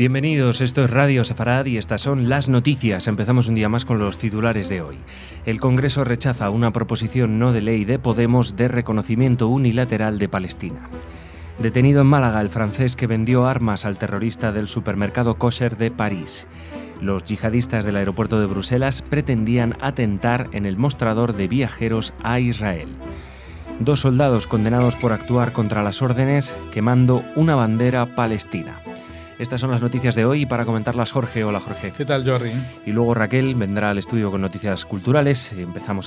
Bienvenidos, esto es Radio Sefarad y estas son las noticias. Empezamos un día más con los titulares de hoy. El Congreso rechaza una proposición no de ley de Podemos de reconocimiento unilateral de Palestina. Detenido en Málaga el francés que vendió armas al terrorista del supermercado kosher de París. Los yihadistas del aeropuerto de Bruselas pretendían atentar en el mostrador de viajeros a Israel. 2 soldados condenados por actuar contra las órdenes quemando una bandera palestina. Estas son las noticias de hoy y para comentarlas Jorge. Hola Jorge. ¿Qué tal, Jordi? Y luego Raquel vendrá al estudio con noticias culturales. Empezamos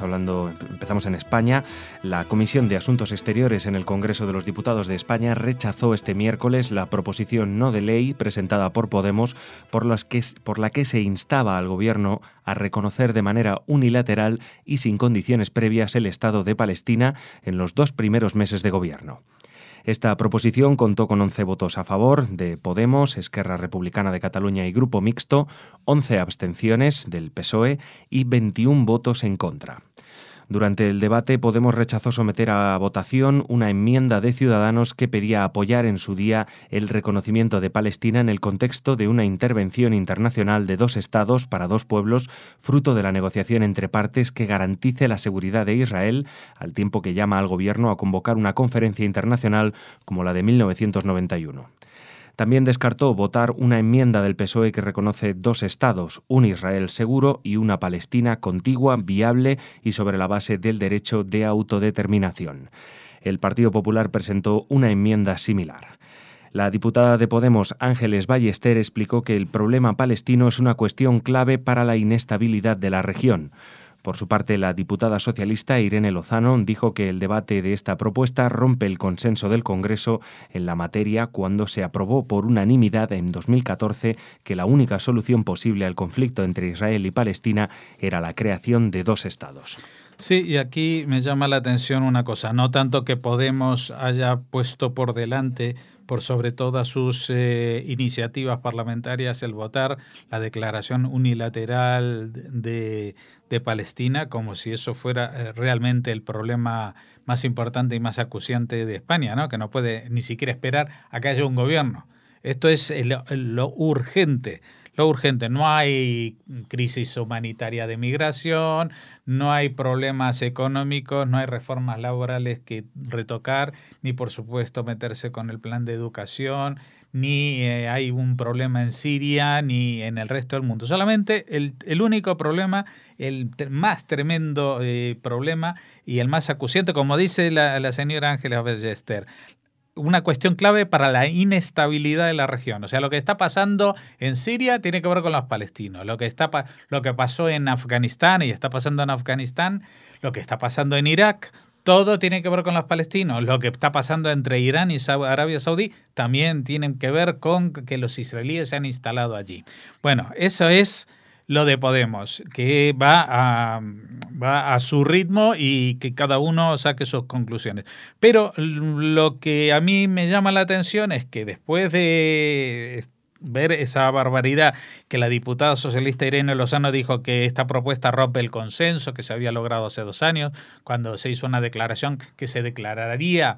en España. La Comisión de Asuntos Exteriores en el Congreso de los Diputados de España rechazó este miércoles la proposición no de ley presentada por Podemos por la que se instaba al Gobierno a reconocer de manera unilateral y sin condiciones previas el Estado de Palestina en los 2 primeros meses de gobierno. Esta proposición contó con 11 votos a favor de Podemos, Esquerra Republicana de Cataluña y Grupo Mixto, 11 abstenciones del PSOE y 21 votos en contra. Durante el debate, Podemos rechazó someter a votación una enmienda de Ciudadanos que pedía apoyar en su día el reconocimiento de Palestina en el contexto de una intervención internacional de 2 estados para 2 pueblos, fruto de la negociación entre partes que garantice la seguridad de Israel, al tiempo que llama al Gobierno a convocar una conferencia internacional como la de 1991. También descartó votar una enmienda del PSOE que reconoce 2 estados, un Israel seguro y una Palestina contigua, viable y sobre la base del derecho de autodeterminación. El Partido Popular presentó una enmienda similar. La diputada de Podemos, Ángeles Ballester, explicó que el problema palestino es una cuestión clave para la inestabilidad de la región. Por su parte, la diputada socialista Irene Lozano dijo que el debate de esta propuesta rompe el consenso del Congreso en la materia cuando se aprobó por unanimidad en 2014 que la única solución posible al conflicto entre Israel y Palestina era la creación de 2 estados. Sí, y aquí me llama la atención una cosa, no tanto que Podemos haya puesto por delante, por sobre todas sus iniciativas parlamentarias, el votar la declaración unilateral de Palestina, como si eso fuera realmente el problema más importante y más acuciante de España, ¿no? Que no puede ni siquiera esperar a que haya un gobierno. Esto es lo urgente. Lo urgente, no hay crisis humanitaria de migración, no hay problemas económicos, no hay reformas laborales que retocar, ni por supuesto meterse con el plan de educación, ni hay un problema en Siria, ni en el resto del mundo. Solamente el único problema, el más tremendo problema y el más acuciante, como dice la señora Ángeles Ballester, una cuestión clave para la inestabilidad de la región. O sea, lo que está pasando en Siria tiene que ver con los palestinos. Lo que pasó en Afganistán y está pasando en Afganistán, lo que está pasando en Irak, todo tiene que ver con los palestinos. Lo que está pasando entre Irán y Arabia Saudí también tiene que ver con que los israelíes se han instalado allí. Bueno, eso es lo de Podemos, que va a su ritmo y que cada uno saque sus conclusiones. Pero lo que a mí me llama la atención es que después de ver esa barbaridad que la diputada socialista Irene Lozano dijo que esta propuesta rompe el consenso que se había logrado hace 2 años, cuando se hizo una declaración que se declararía,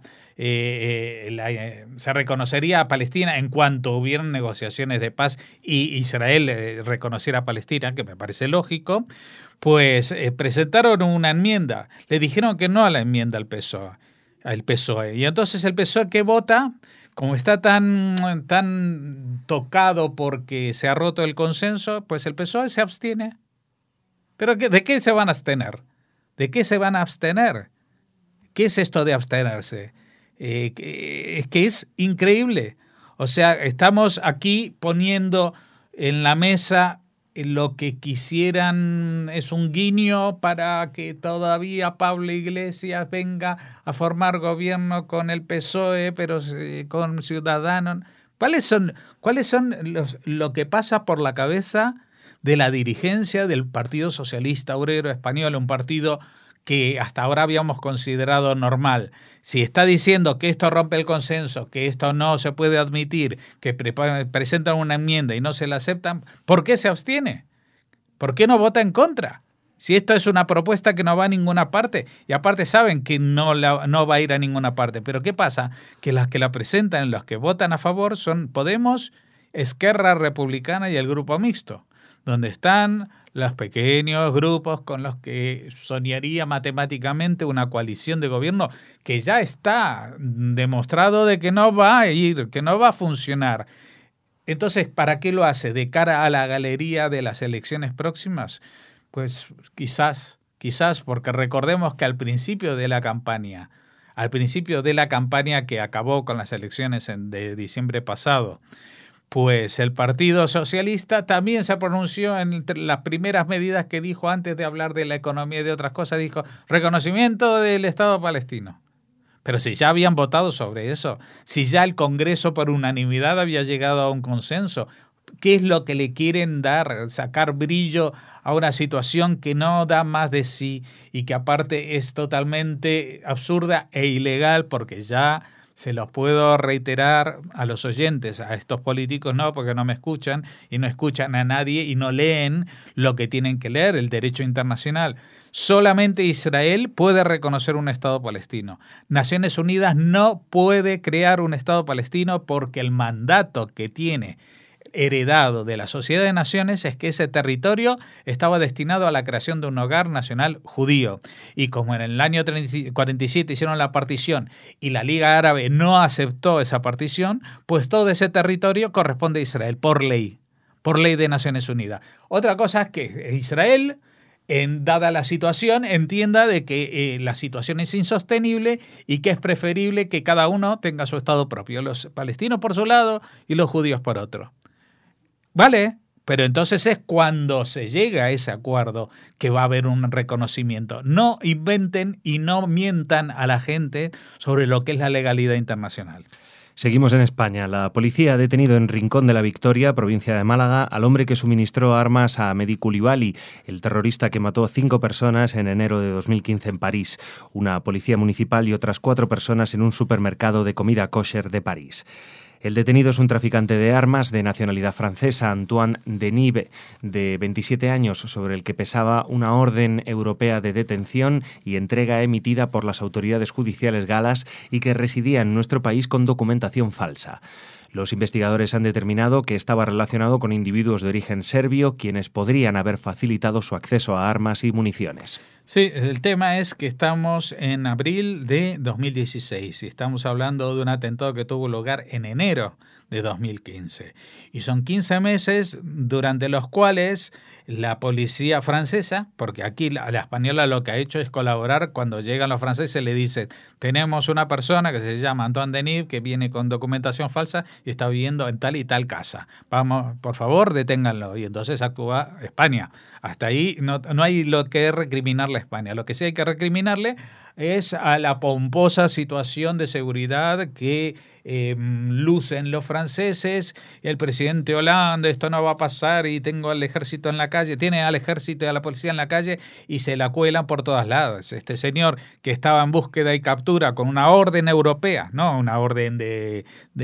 se reconocería a Palestina en cuanto hubieran negociaciones de paz y Israel reconociera a Palestina, que me parece lógico, pues presentaron una enmienda. Le dijeron que no a la enmienda al PSOE. Y entonces el PSOE, ¿qué vota? Como está tan tocado porque se ha roto el consenso, pues el PSOE se abstiene. ¿Pero de qué se van a abstener? ¿De qué se van a abstener? ¿Qué es esto de abstenerse? Es que es increíble. O sea, estamos aquí poniendo en la mesa lo que quisieran, es un guiño para que todavía Pablo Iglesias venga a formar gobierno con el PSOE, pero con Ciudadanos. ¿Cuáles son lo que pasa por la cabeza de la dirigencia del Partido Socialista Obrero Español, un partido que hasta ahora habíamos considerado normal? Si está diciendo que esto rompe el consenso, que esto no se puede admitir, que presentan una enmienda y no se la aceptan, ¿por qué se abstiene? ¿Por qué no vota en contra? Si esto es una propuesta que no va a ninguna parte, y aparte saben que no va a ir a ninguna parte. Pero ¿qué pasa? Que las que la presentan, los que votan a favor son Podemos, Esquerra Republicana y el Grupo Mixto, donde están los pequeños grupos con los que soñaría matemáticamente una coalición de gobierno que ya está demostrado de que no va a ir, que no va a funcionar. Entonces, ¿para qué lo hace? ¿De cara a la galería de las elecciones próximas? Pues quizás, porque recordemos que al principio de la campaña que acabó con las elecciones de diciembre pasado, pues el Partido Socialista también se pronunció en las primeras medidas que dijo antes de hablar de la economía y de otras cosas, dijo reconocimiento del Estado palestino. Pero si ya habían votado sobre eso, si ya el Congreso por unanimidad había llegado a un consenso, ¿qué es lo que le quieren dar? Sacar brillo a una situación que no da más de sí y que aparte es totalmente absurda e ilegal, porque ya se los puedo reiterar a los oyentes, a estos políticos no, porque no me escuchan y no escuchan a nadie y no leen lo que tienen que leer, el derecho internacional. Solamente Israel puede reconocer un Estado palestino. Naciones Unidas no puede crear un Estado palestino porque el mandato que tiene heredado de la Sociedad de Naciones es que ese territorio estaba destinado a la creación de un hogar nacional judío. Y como en el año 47 hicieron la partición y la Liga Árabe no aceptó esa partición, pues todo ese territorio corresponde a Israel por ley de Naciones Unidas. Otra cosa es que Israel, dada la situación, entienda de que la situación es insostenible y que es preferible que cada uno tenga su Estado propio, los palestinos por su lado y los judíos por otro. Vale, pero entonces es cuando se llega a ese acuerdo que va a haber un reconocimiento. No inventen y no mientan a la gente sobre lo que es la legalidad internacional. Seguimos en España. La policía ha detenido en Rincón de la Victoria, provincia de Málaga, al hombre que suministró armas a Mehdi Coulibaly, el terrorista que mató 5 personas en enero de 2015 en París. Una policía municipal y otras 4 personas en un supermercado de comida kosher de París. El detenido es un traficante de armas de nacionalidad francesa, Antoine Denive, de 27 años, sobre el que pesaba una orden europea de detención y entrega emitida por las autoridades judiciales galas y que residía en nuestro país con documentación falsa. Los investigadores han determinado que estaba relacionado con individuos de origen serbio, quienes podrían haber facilitado su acceso a armas y municiones. Sí, el tema es que estamos en abril de 2016 y estamos hablando de un atentado que tuvo lugar en enero de 2015. Y son 15 meses durante los cuales la policía francesa, porque aquí la española lo que ha hecho es colaborar, cuando llegan los franceses le dicen, tenemos una persona que se llama Antoine Denive que viene con documentación falsa y está viviendo en tal y tal casa. Vamos, por favor, deténganlo. Y entonces actúa España. Hasta ahí no hay lo que recriminarle a España. Lo que sí hay que recriminarle es a la pomposa situación de seguridad que lucen los franceses. El presidente Hollande, esto no va a pasar y tengo al ejército en la calle, tiene al ejército y a la policía en la calle y se la cuelan por todas lados. Este señor que estaba en búsqueda y captura con una orden europea, no una orden de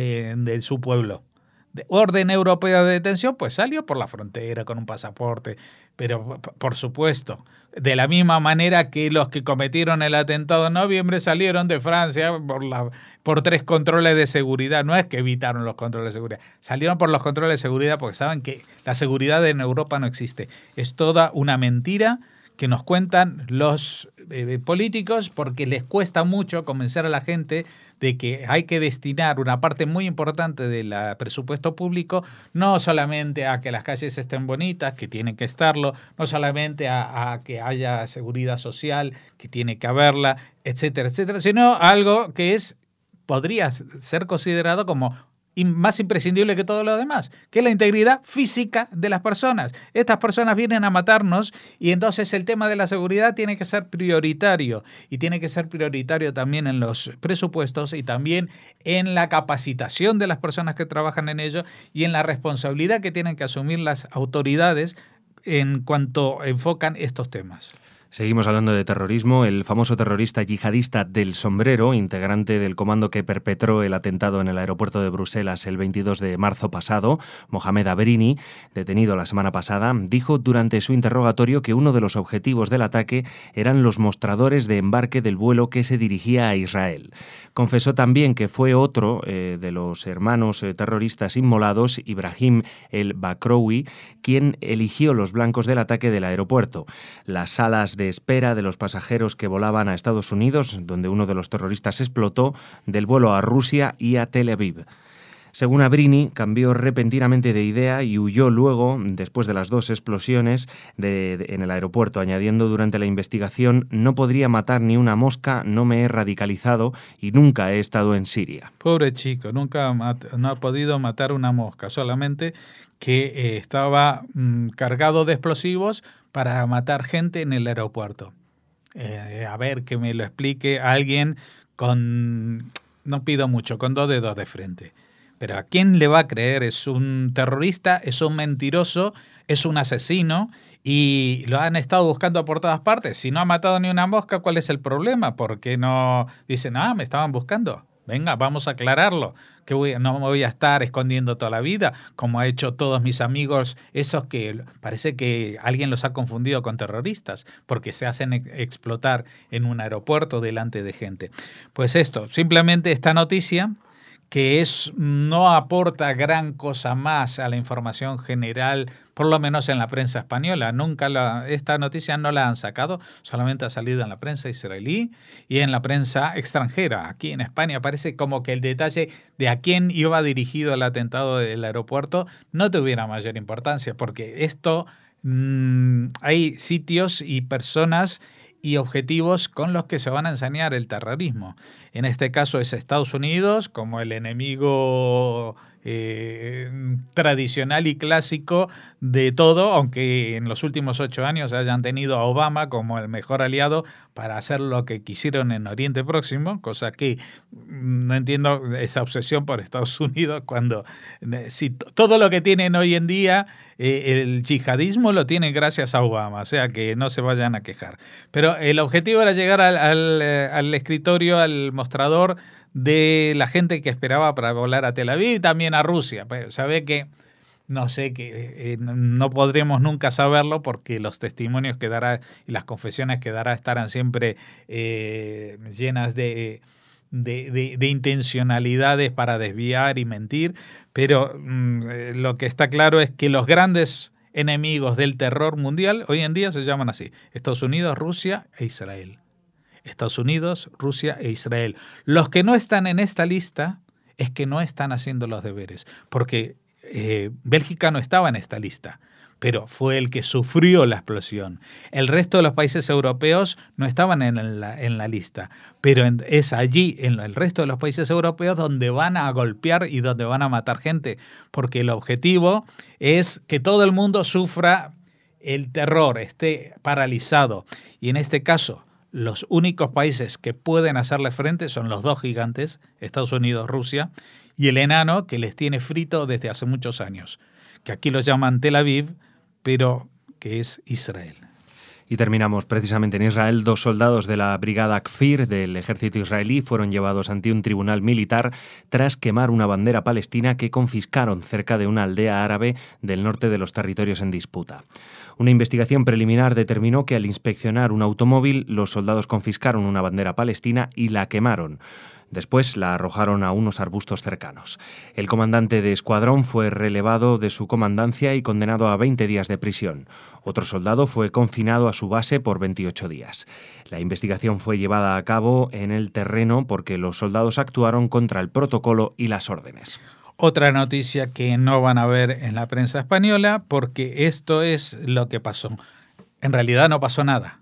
su pueblo, de orden europea de detención, pues salió por la frontera con un pasaporte. Pero, por supuesto, de la misma manera que los que cometieron el atentado en noviembre salieron de Francia por 3 controles de seguridad. No es que evitaron los controles de seguridad, salieron por los controles de seguridad porque saben que la seguridad en Europa no existe. Es toda una mentira que nos cuentan los políticos porque les cuesta mucho convencer a la gente de que hay que destinar una parte muy importante del presupuesto público no solamente a que las calles estén bonitas, que tienen que estarlo, no solamente a que haya seguridad social, que tiene que haberla, etcétera, etcétera, sino algo que podría ser considerado como más imprescindible que todo lo demás, que es la integridad física de las personas. Estas personas vienen a matarnos y entonces el tema de la seguridad tiene que ser prioritario y tiene que ser prioritario también en los presupuestos y también en la capacitación de las personas que trabajan en ello y en la responsabilidad que tienen que asumir las autoridades en cuanto enfocan estos temas. Seguimos hablando de terrorismo. El famoso terrorista yihadista del sombrero, integrante del comando que perpetró el atentado en el aeropuerto de Bruselas el 22 de marzo pasado, Mohamed Abrini, detenido la semana pasada, dijo durante su interrogatorio que uno de los objetivos del ataque eran los mostradores de embarque del vuelo que se dirigía a Israel. Confesó también que fue otro de los hermanos terroristas inmolados, Ibrahim el-Bakrowi, quien eligió los blancos del ataque del aeropuerto. Las salas de espera de los pasajeros que volaban a Estados Unidos, donde uno de los terroristas explotó, del vuelo a Rusia y a Tel Aviv. Según Abrini, cambió repentinamente de idea y huyó luego, después de las 2 explosiones en el aeropuerto, añadiendo durante la investigación: no podría matar ni una mosca, no me he radicalizado y nunca he estado en Siria. Pobre chico, nunca no ha podido matar una mosca, solamente que estaba cargado de explosivos para matar gente en el aeropuerto. A ver, que me lo explique alguien no pido mucho, con 2 dedos de frente. Pero ¿a quién le va a creer? Es un terrorista, es un mentiroso, es un asesino y lo han estado buscando por todas partes. Si no ha matado ni una mosca, ¿cuál es el problema? ¿Por qué no dicen, me estaban buscando? Venga, vamos a aclararlo. Que no me voy a estar escondiendo toda la vida, como ha hecho todos mis amigos, esos que parece que alguien los ha confundido con terroristas, porque se hacen explotar en un aeropuerto delante de gente. Pues esto, simplemente esta noticia, que no aporta gran cosa más a la información general, por lo menos en la prensa española. Esta noticia no la han sacado, solamente ha salido en la prensa israelí y en la prensa extranjera. Aquí en España parece como que el detalle de a quién iba dirigido el atentado del aeropuerto no tuviera mayor importancia, porque hay sitios y personas y objetivos con los que se van a enseñar el terrorismo. En este caso es Estados Unidos como el enemigo tradicional y clásico de todo, aunque en los últimos 8 años hayan tenido a Obama como el mejor aliado para hacer lo que quisieron en Oriente Próximo, cosa que no entiendo esa obsesión por Estados Unidos cuando si todo lo que tienen hoy en día el yihadismo lo tienen gracias a Obama, o sea que no se vayan a quejar. Pero el objetivo era llegar al escritorio, al mostrador de la gente que esperaba para volar a Tel Aviv y también a Rusia. Pues, sabe que no sé, que no podremos nunca saberlo porque los testimonios que dará y las confesiones que dará estarán siempre llenas de intencionalidades para desviar y mentir, pero lo que está claro es que los grandes enemigos del terror mundial hoy en día se llaman así: Estados Unidos, Rusia e Israel. Estados Unidos, Rusia e Israel. Los que no están en esta lista es que no están haciendo los deberes, porque Bélgica no estaba en esta lista, pero fue el que sufrió la explosión. El resto de los países europeos no estaban en la lista, pero es allí, en el resto de los países europeos, donde van a golpear y donde van a matar gente, porque el objetivo es que todo el mundo sufra el terror, esté paralizado. Y en este caso, los únicos países que pueden hacerle frente son los 2 gigantes, Estados Unidos, Rusia, y el enano que les tiene frito desde hace muchos años, que aquí los llaman Tel Aviv, pero que es Israel. Y terminamos precisamente en Israel. 2 soldados de la brigada Kfir del ejército israelí fueron llevados ante un tribunal militar tras quemar una bandera palestina que confiscaron cerca de una aldea árabe del norte de los territorios en disputa. Una investigación preliminar determinó que al inspeccionar un automóvil, los soldados confiscaron una bandera palestina y la quemaron. Después la arrojaron a unos arbustos cercanos. El comandante de escuadrón fue relevado de su comandancia y condenado a 20 días de prisión. Otro soldado fue confinado a su base por 28 días. La investigación fue llevada a cabo en el terreno porque los soldados actuaron contra el protocolo y las órdenes. Otra noticia que no van a ver en la prensa española, porque esto es lo que pasó. En realidad no pasó nada.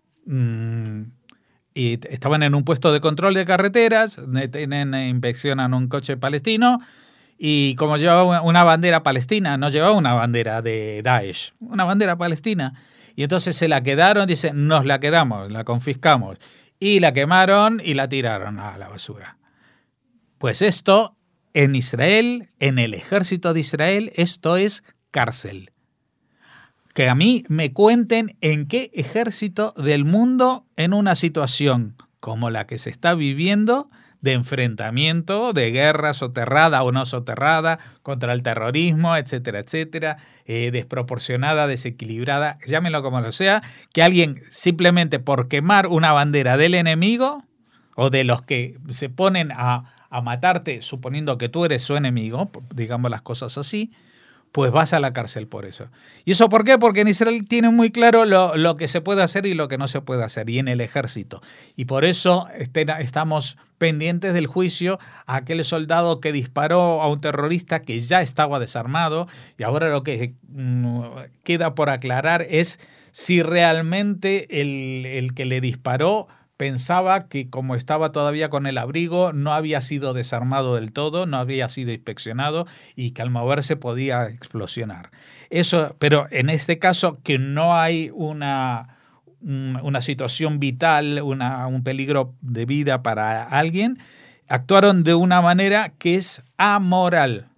Y estaban en un puesto de control de carreteras, inspeccionan un coche palestino y como llevaba una bandera palestina, no llevaba una bandera de Daesh, una bandera palestina. Y entonces se la quedaron, dicen, nos la quedamos, la confiscamos. Y la quemaron y la tiraron a la basura. Pues esto, en Israel, en el ejército de Israel, esto es cárcel. que a mí me cuenten en qué ejército del mundo, en una situación como la que se está viviendo, de enfrentamiento, de guerra soterrada o no soterrada, contra el terrorismo, etcétera, etcétera, desproporcionada, desequilibrada, llámenlo como lo sea, que alguien simplemente por quemar una bandera del enemigo o de los que se ponen a matarte suponiendo que tú eres su enemigo, digamos las cosas así, pues vas a la cárcel por eso. ¿Y eso por qué? Porque en Israel tienen muy claro lo que se puede hacer y lo que no se puede hacer, y en el ejército. Y por eso estamos pendientes del juicio a aquel soldado que disparó a un terrorista que ya estaba desarmado, y ahora lo que queda por aclarar es si realmente el que le disparó pensaba que como estaba todavía con el abrigo no había sido desarmado del todo, no había sido inspeccionado y que al moverse podía explosionar. Eso, pero en este caso que no hay una situación vital, un peligro de vida para alguien, actuaron de una manera que es amoral,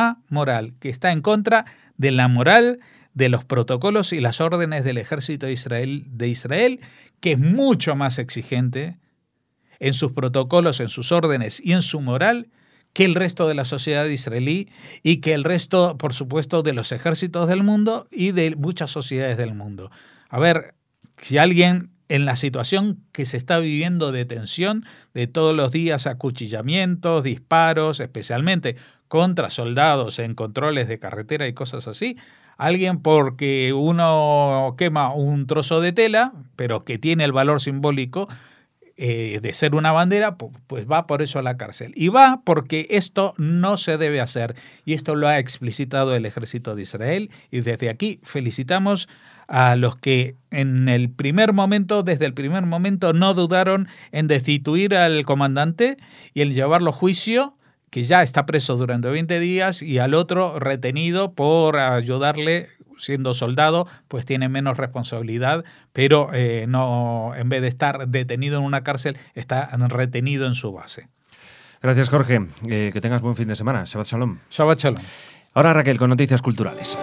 que está en contra de la moral, de los protocolos y las órdenes del ejército de Israel, que es mucho más exigente en sus protocolos, en sus órdenes y en su moral que el resto de la sociedad israelí y que el resto, por supuesto, de los ejércitos del mundo y de muchas sociedades del mundo. A ver, si alguien en la situación que se está viviendo de tensión, de todos los días acuchillamientos, disparos, especialmente contra soldados en controles de carretera y cosas así, alguien porque uno quema un trozo de tela, pero que tiene el valor simbólico de ser una bandera, pues va por eso a la cárcel. Y va porque esto no se debe hacer. Y esto lo ha explicitado el ejército de Israel. Y desde aquí felicitamos a los que desde el primer momento, no dudaron en destituir al comandante y en llevarlo a juicio, que ya está preso durante 20 días, y al otro retenido por ayudarle siendo soldado, pues tiene menos responsabilidad, pero no, en vez de estar detenido en una cárcel, está retenido en su base. Gracias, Jorge. Que tengas buen fin de semana. Shabbat Shalom. Shabbat Shalom. Ahora Raquel con noticias culturales.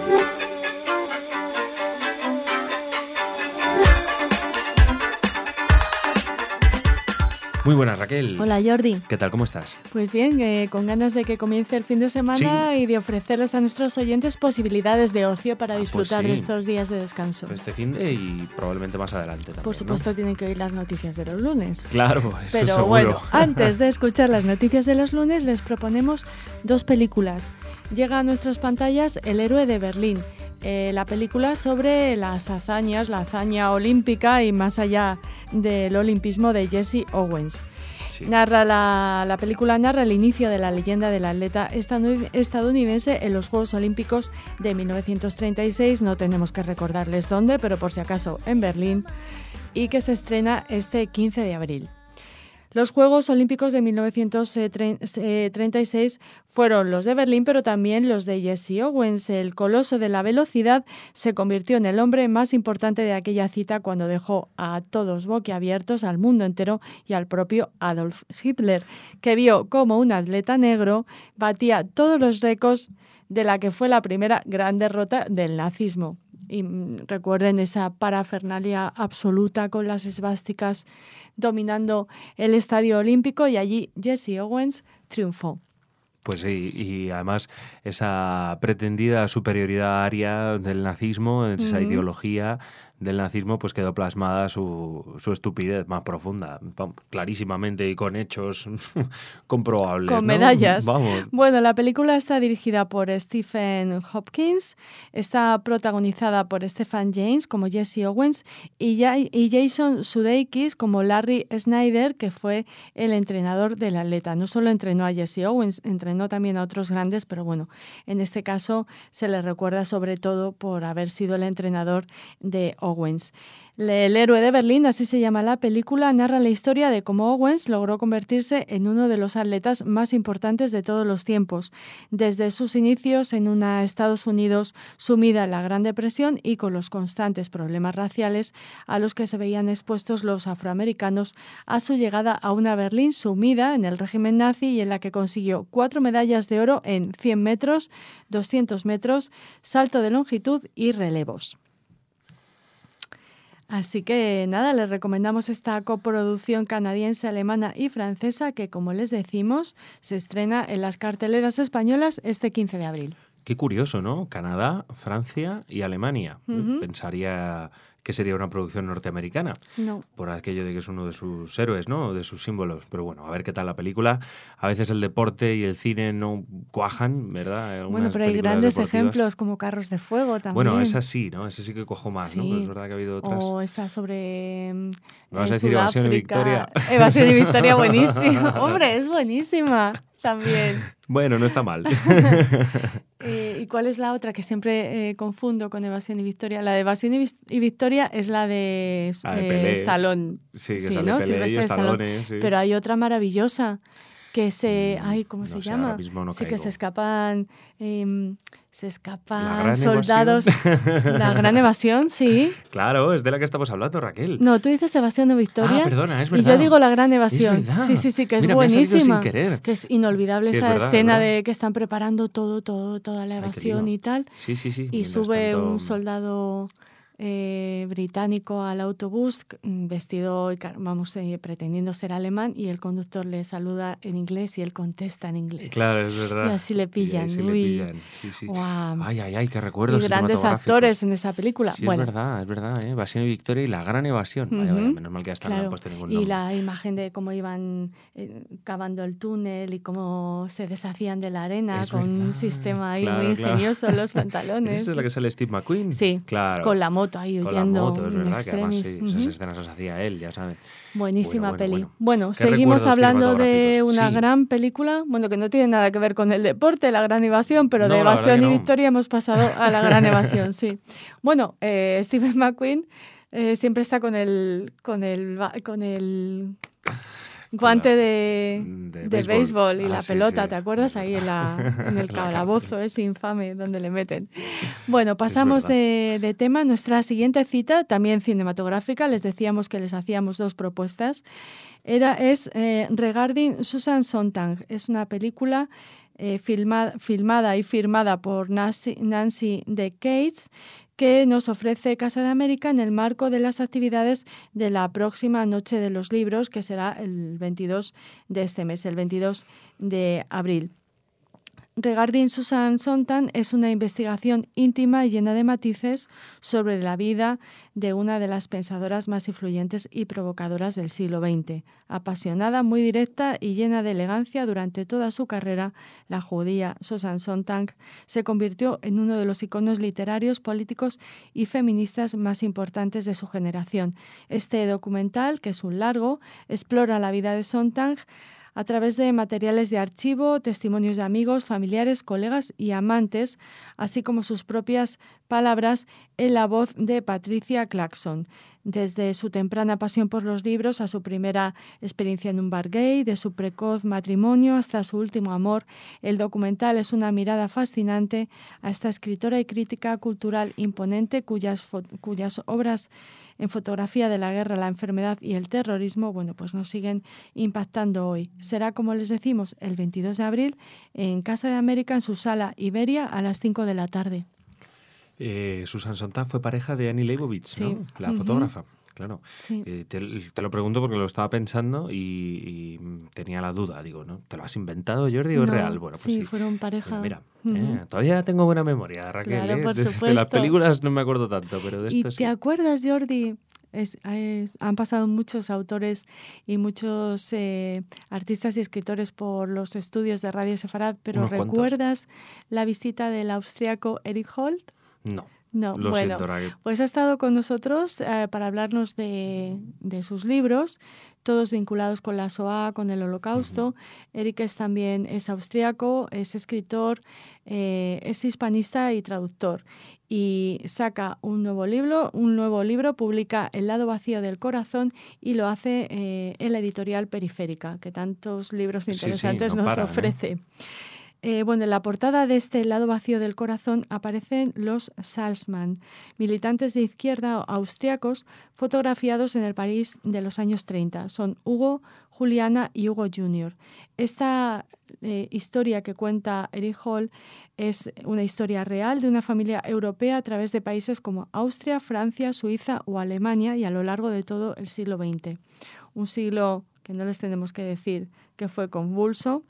Muy buenas, Raquel. Hola, Jordi. ¿Qué tal? ¿Cómo estás? Pues bien, con ganas de que comience el fin de semana y de ofrecerles a nuestros oyentes posibilidades de ocio para disfrutar de estos días de descanso. Este fin de y probablemente más adelante también. Por supuesto, ¿no? Tienen que oír las noticias de los lunes. Claro, eso Pero seguro. bueno, antes de escuchar las noticias de los lunes, les proponemos 2 películas. Llega a nuestras pantallas El héroe de Berlín, la película sobre las hazañas, la hazaña olímpica y más allá del olimpismo de Jesse Owens. Sí. La película narra el inicio de la leyenda del atleta estadounidense en los Juegos Olímpicos de 1936, no tenemos que recordarles dónde, pero por si acaso en Berlín, y que se estrena este 15 de abril. Los Juegos Olímpicos de 1936 fueron los de Berlín, pero también los de Jesse Owens. El coloso de la velocidad se convirtió en el hombre más importante de aquella cita cuando dejó a todos boquiabiertos, al mundo entero y al propio Adolf Hitler, que vio cómo un atleta negro batía todos los récords de la que fue la primera gran derrota del nazismo. Y recuerden esa parafernalia absoluta con las esvásticas dominando el estadio olímpico, y allí Jesse Owens triunfó. Pues sí, y además esa pretendida superioridad aria del nazismo, esa ideología del nazismo, pues quedó plasmada su estupidez más profunda, clarísimamente y con hechos comprobables. Con medallas. Vamos. Bueno, la película está dirigida por Stephen Hopkins, está protagonizada por Stephen James como Jesse Owens y Jason Sudeikis como Larry Snyder, que fue el entrenador del atleta. No solo entrenó a Jesse Owens, entrenó también a otros grandes, pero bueno, en este caso se le recuerda sobre todo por haber sido el entrenador de Owens. El héroe de Berlín, así se llama la película, narra la historia de cómo Owens logró convertirse en uno de los atletas más importantes de todos los tiempos, desde sus inicios en una Estados Unidos sumida en la Gran Depresión y con los constantes problemas raciales a los que se veían expuestos los afroamericanos, a su llegada a una Berlín sumida en el régimen nazi y en la que consiguió 4 medallas de oro en 100 metros, 200 metros, salto de longitud y relevos. Así que nada, les recomendamos esta coproducción canadiense, alemana y francesa que, como les decimos, se estrena en las carteleras españolas este 15 de abril. Qué curioso, ¿no? Canadá, Francia y Alemania. Pensaría que sería una producción norteamericana. No. Por aquello de que es uno de sus héroes, ¿no? De sus símbolos. Pero bueno, a ver qué tal la película. A veces el deporte y el cine no cuajan, ¿verdad? Bueno, pero hay grandes ejemplos como Carros de Fuego también. Bueno, esa sí, ¿no? Ese sí que cojo más, sí. ¿no? Pero es verdad que ha habido otras. O está sobre ¿Vas a decir Evasión y Victoria? Evasión y Victoria, buenísima. Hombre, es buenísima también. Bueno, no está mal. ¿Y cuál es la otra que siempre confundo con Evasión y Victoria? La de Evasión y Victoria es la de Stallone. Sí, que sale Pelé y Stallone, sí. Pero hay otra maravillosa que ¿cómo se llama? Ahora mismo no sí, caigo. Que se escapan soldados. La Gran Evasión, sí. Claro, es de la que estamos hablando, Raquel. No, tú dices Evasión o Victoria. Ah, perdona, es verdad. Y yo digo La Gran Evasión. Es verdad. Sí, que es Mira, buenísima. sin querer. Que es inolvidable esa escena de que están preparando toda la evasión y tal. Sí. Y sube un soldado británico al autobús vestido, pretendiendo ser alemán, y el conductor le saluda en inglés y él contesta en inglés. Claro, es verdad. Y así le pillan. Sí. Wow. Ay, qué recuerdos. Y grandes actores en esa película. Sí, bueno. Es verdad. Evasión y Victoria y La Gran Evasión. Vaya, menos mal que hasta no han puesto ningún nombre. Y la imagen de cómo iban cavando el túnel y cómo se deshacían de la arena con un sistema ahí muy ingenioso en los pantalones. ¿Esa es la que sale Steve McQueen? Sí, claro. con la moto ahí huyendo. Es verdad, que además esas escenas las hacía él, ya saben. Buenísima peli. Bueno, seguimos hablando de una gran película, que no tiene nada que ver con el deporte, La Gran Evasión, pero de Evasión y Victoria hemos pasado a La Gran Evasión, sí. Bueno, Steve McQueen siempre está con el guante de béisbol y la pelota, ¿te acuerdas? Ahí en el calabozo ese infame donde le meten. Bueno, pasamos de tema. Nuestra siguiente cita, también cinematográfica, les decíamos que les hacíamos dos propuestas, es Regarding Susan Sontag. Es una película filmada y firmada por Nancy D. Cates, que nos ofrece Casa de América en el marco de las actividades de la próxima Noche de los Libros, que será el 22 de este mes, el 22 de abril. Regarding Susan Sontag es una investigación íntima y llena de matices sobre la vida de una de las pensadoras más influyentes y provocadoras del siglo XX. Apasionada, muy directa y llena de elegancia durante toda su carrera, la judía Susan Sontag se convirtió en uno de los iconos literarios, políticos y feministas más importantes de su generación. Este documental, que es un largo, explora la vida de Sontag a través de materiales de archivo, testimonios de amigos, familiares, colegas y amantes, así como sus propias palabras en la voz de Patricia Clarkson. Desde su temprana pasión por los libros a su primera experiencia en un bar gay, de su precoz matrimonio hasta su último amor, el documental es una mirada fascinante a esta escritora y crítica cultural imponente cuyas obras en fotografía de la guerra, la enfermedad y el terrorismo, pues nos siguen impactando hoy. Será, como les decimos, el 22 de abril en Casa de América, en su sala Iberia, a las 5 de la tarde. Susan Sontag fue pareja de Annie Leibovitz, sí. ¿no? La fotógrafa, claro. Sí. Te lo pregunto porque lo estaba pensando y tenía la duda. Digo, ¿no? ¿Te lo has inventado, Jordi, o es real? Bueno, pues sí, fueron pareja. Mira, todavía tengo buena memoria, Raquel. Claro, por supuesto. De las películas no me acuerdo tanto, pero de esto sí. ¿Y te acuerdas, Jordi? Han pasado muchos autores y muchos artistas y escritores por los estudios de Radio Sefarad, pero ¿recuerdas la visita del austriaco Erich Holt? No. Lo siento, Raquel. Pues ha estado con nosotros para hablarnos de sus libros, todos vinculados con la Shoah, con el Holocausto. Eric es austriaco, es escritor, es hispanista y traductor. Y saca un nuevo libro, publica El lado vacío del corazón y lo hace en la editorial Periférica, que tantos libros interesantes nos ofrece. En la portada de este lado vacío del corazón aparecen los Salzmann, militantes de izquierda austriacos fotografiados en el París de los años 30. Son Hugo, Juliana y Hugo Jr. Esta historia que cuenta Erich Holl es una historia real de una familia europea a través de países como Austria, Francia, Suiza o Alemania y a lo largo de todo el siglo XX. Un siglo que no les tenemos que decir que fue convulso,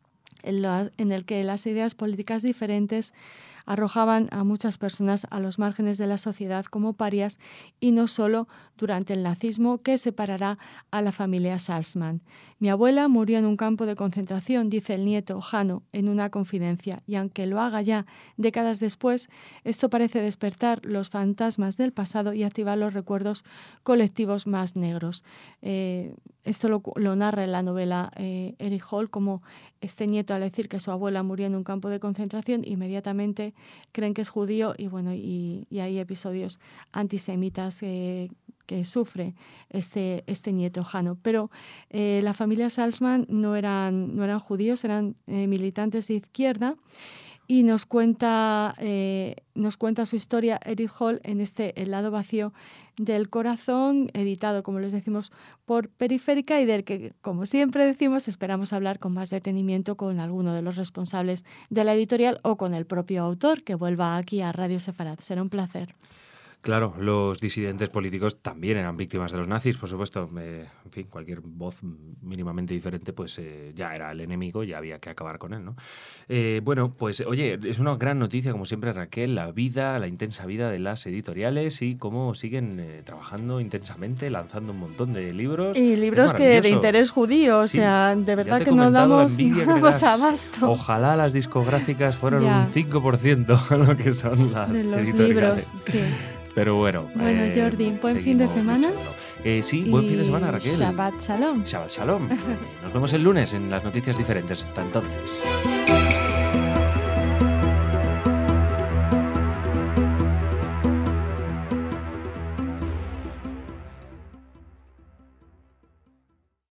en el que las ideas políticas diferentes arrojaban a muchas personas a los márgenes de la sociedad como parias y no solo durante el nazismo que separará a la familia Salzmann. Mi abuela murió en un campo de concentración, dice el nieto Jano en una confidencia, y aunque lo haga ya décadas después, esto parece despertar los fantasmas del pasado y activar los recuerdos colectivos más negros. Esto lo narra en la novela Erich Holl, como este nieto, al decir que su abuela murió en un campo de concentración, inmediatamente creen que es judío y hay episodios antisemitas que sufre este nieto Jano. Pero la familia Salzmann no eran judíos, eran militantes de izquierda, y nos cuenta su historia Erich Holl en El lado vacío del corazón, editado, como les decimos, por Periférica, y del que, como siempre decimos, esperamos hablar con más detenimiento con alguno de los responsables de la editorial o con el propio autor, que vuelva aquí a Radio Sefarad. Será un placer. Claro, los disidentes políticos también eran víctimas de los nazis, por supuesto. En fin, cualquier voz mínimamente diferente pues ya era el enemigo y había que acabar con él, ¿no? Bueno, pues oye, es una gran noticia, como siempre, Raquel, la intensa vida de las editoriales y cómo siguen trabajando intensamente, lanzando un montón de libros. Y libros que de interés judío, o sea, de verdad que no damos abasto. Ojalá las discográficas fueran un 5% lo que son las de los editoriales. Libros, sí. Pero bueno. Bueno, Jordi, buen fin de semana. Sí, buen fin de semana, Raquel. Shabbat Shalom. Shabbat Shalom. Nos vemos el lunes en las noticias diferentes. Hasta entonces.